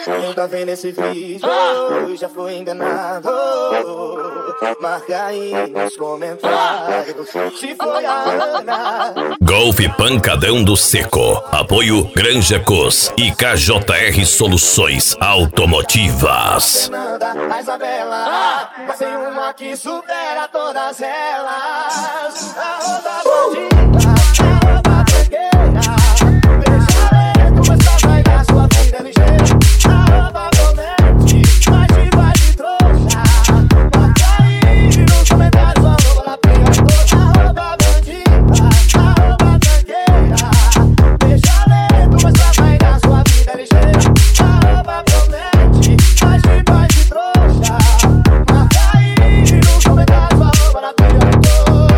Quem tá vendo esse vídeo já foi enganado. Marca aí nos comentários se foi a Ana. Golfe Pancadão do Seco. Apoio Granja Cos e KJR Soluções Automotivas. A Isabela, mas tem uma que supera todas elas. Arroba bandida, arroba tranqueira. Deixa ver como essa vai dar sua vida ligeira. Arroba promete, mas te vai de trouxa. Marca aí nos comentários, arroba na pega toda. Arroba bandida, arroba tranqueira. Deixa ver como essa vai dar sua vida ligeira. Arroba promete, mas te vai de trouxa. Marca aí nos comentários, arroba na pega toda.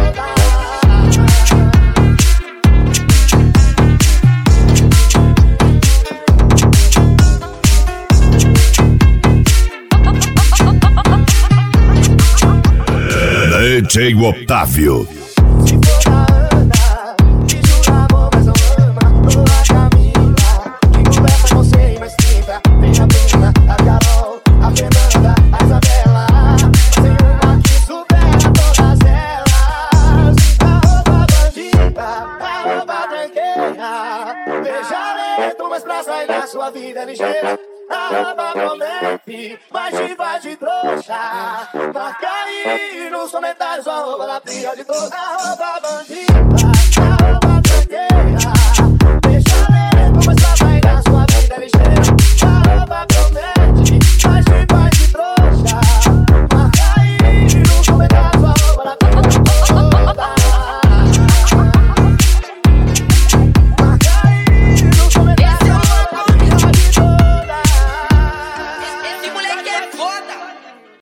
DJ Otávio. Se for a Ana, que jura amor, mas não ama. Ou a Camila, que conversa com você e mais quinta. Tem a Bruna, a Carol, a Fernanda, a Isabela. Tem uma que supera todas elas. Arroba bandida, arroba tranqueira. Beija lento, mas pra sair da sua vida ligeira. Arroba promete, mas te vai de trouxa. Marca aí nos comentários, arroba na briga de toda. Arroba bandida, arroba tranqueira. Deixa lento, mas pra sair da sua vida ligeira. Arroba promete, mas te vai de trouxa. Marca aí nos comentários, arroba na briga de toda. Marca aí nos comentários, arroba na briga de toda. Esse moleque é foda.